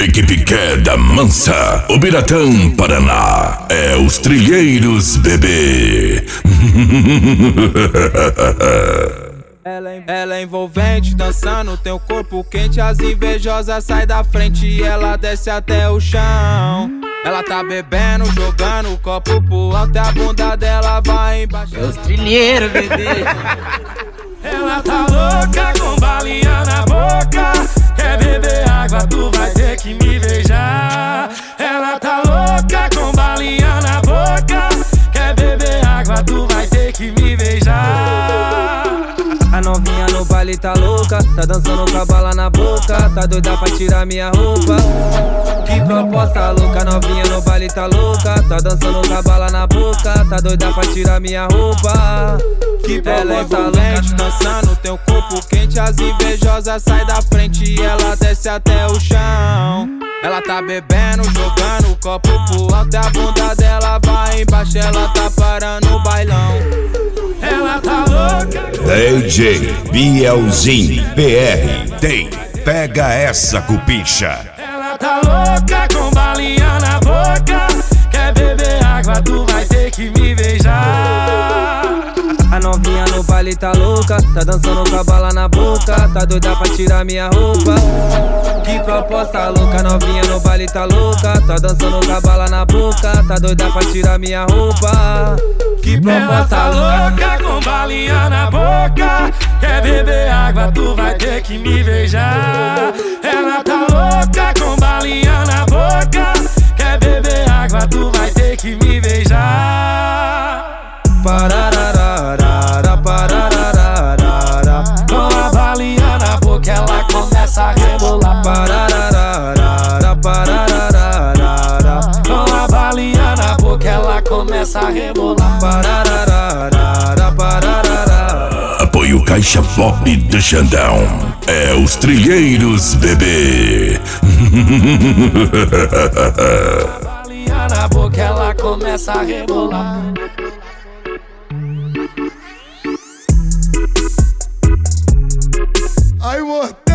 Equipe Queda Mansa, Ubiratã, Paraná. É os Trilheiros, bebê. Ela é envolvente, dançando, tem o corpo quente. As invejosas saem da frente e ela desce até o chão. Ela tá bebendo, jogando o copo pro alto e a bunda dela vai embaixo. É os trilheiros, bebê. Ela tá louca com balinha na boca. Quer beber água, tu vai ter que me beijar. Ela tá louca com balinha na boca. Quer beber água, tu vai ter que me beijar. A novinha no baile tá louca, tá dançando com a bala na boca. Tá doida pra tirar minha roupa. Que proposta louca, novinha no baile tá louca. Tá dançando com a bala na boca. Tá doida pra tirar minha roupa. Que proposta louca, dançando, tem o corpo quente. As invejosas saem da frente e ela desce até o chão. Ela tá bebendo, jogando o copo pro alto e a bunda dela vai embaixo. Ela tá parando o bailão. Ela tá louca. DJ Bielzinho PR tem Pega Essa Cupicha. Ela tá louca com balinha na boca. Quer beber água, tu vai ter que me beijar. A novinha no baile tá louca, tá dançando com a bala na boca. Tá doida pra tirar minha roupa. Que proposta louca, novinha no baile tá louca. Tá dançando com a bala na boca. Tá doida pra tirar minha roupa. Que proposta ela tá louca, louca com balinha na boca. Quer beber água, tu vai ter que me beijar. Ela tá louca com balinha na boca. Quer beber água, tu vai ter que me beijar. Parararara, parararara. Com a balinha na boca ela começa a rebolar. Parararara, parararara. Com a balinha na boca ela começa a rebolar. Parararara, parararara. Apoio Caixa Pop do Xandão. É os Trilheiros, bebê. Balinha na boca ela começa a rebolar. I want